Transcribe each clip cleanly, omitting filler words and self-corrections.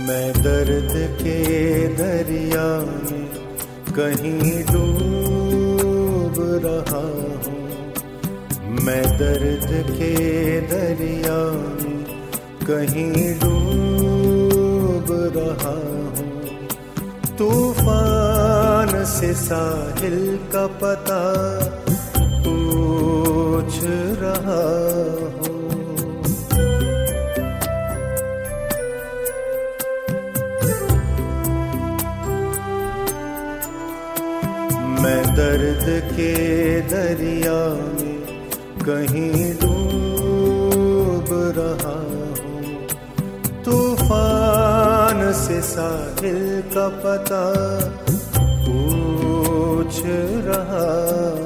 मैं दर्द के दरिया में कहीं डूब रहा हूँ। मैं दर्द के दरिया में कहीं डूब रहा हूँ। तूफान से साहिल का पता पूछ रहा हूँ। मैं दर्द के दरिया में कहीं डूब रहा हूँ। तूफान से साहिल का पता पूछ रहा हूँ।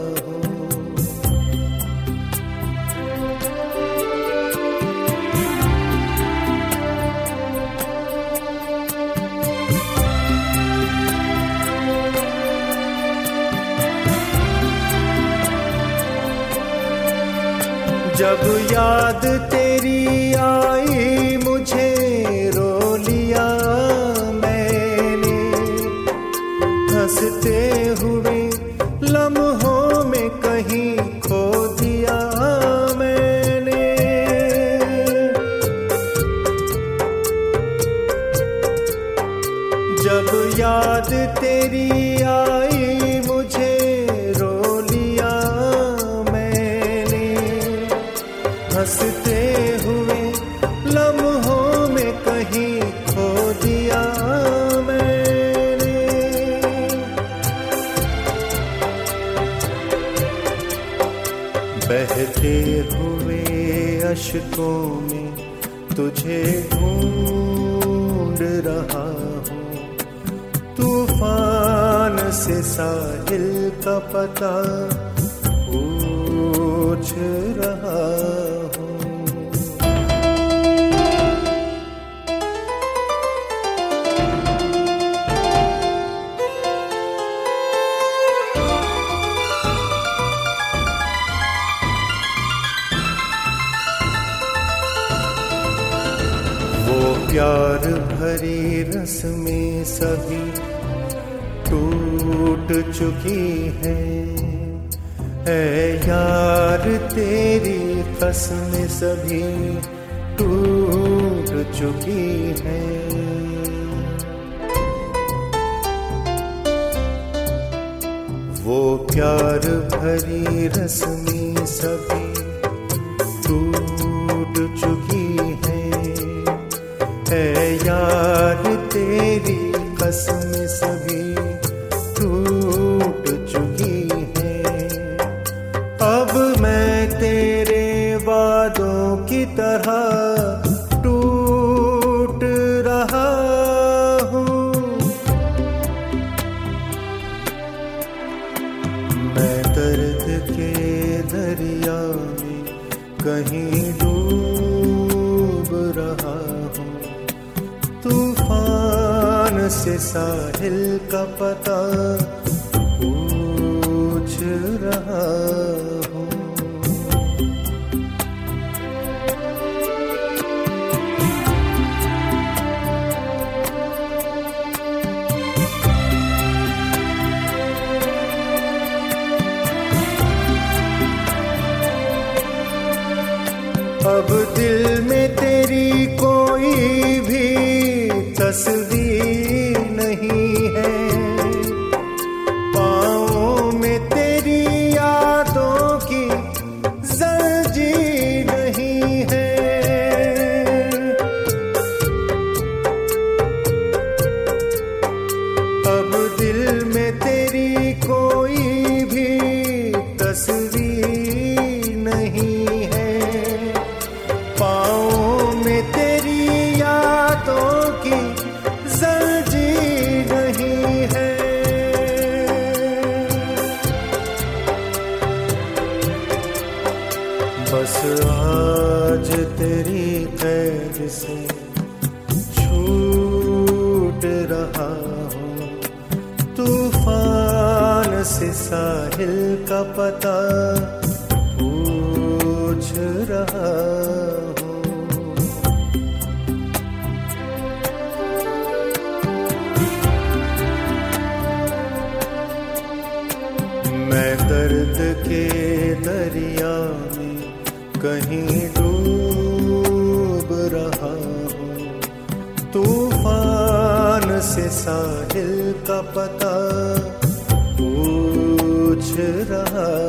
जब याद तेरी आई मुझे रो लिया मैंने। हंसते हुए लम्हों में कहीं खो दिया मैंने। जब याद तेरी आई मुझे रो लिया मैंने। हंसते हुए लम्हों में कहीं खो दिया मैंने। बहते हुए अश्कों में तुझे ढूंढ रहा हूँ। तूफान से साहिल का पता पूछ रहा हूँ। वो प्यार भरी रस्में सभी टूट चुकी हैं। यार तेरी कसमें सभी टूट चुकी हैं। वो प्यार भरी रस्में सभी टूट चुकी हैं। यार तेरी कसमें सभी टूट चुकी हैं। अब मैं तेरे वादों की तरह टूट रहा हूँ। मैं दर्द के दरिया में कहीं डूब रहा हूँ। तूफान से साहिल का पता पूछ रहा हूँ। अब दिल में तेरी कोई भी तस्वीर नहीं है। पाँवों में तेरी यादों की जंजीर नहीं है। अब दिल में तेरी कोई भी तस्वीर नहीं है। पाँवों में तेरी यादों की जंजीर नहीं है। बस आज तेरी कैद से छूट रहा हूँ। तूफान से साहिल का पता पूछ रहा हूँ। कहीं डूब रहा हूँ। तूफान से साहिल का पता पूछ रहा